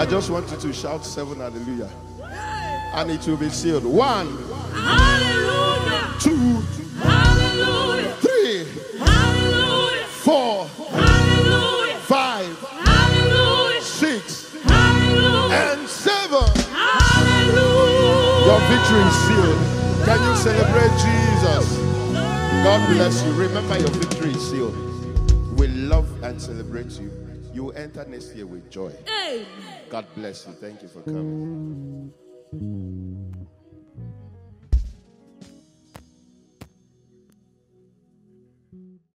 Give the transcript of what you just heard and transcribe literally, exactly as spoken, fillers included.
I just want you to shout seven hallelujah. And it will be sealed. One. Hallelujah. Two. Hallelujah. Three. Hallelujah. Four. Hallelujah. Five. Hallelujah. Six. Hallelujah. And seven. Hallelujah. Your victory is sealed. Can you celebrate Jesus? God bless you. Remember, your victory is sealed. We love and celebrate you. You will enter next year with joy. Amen. God bless you. Thank you for coming.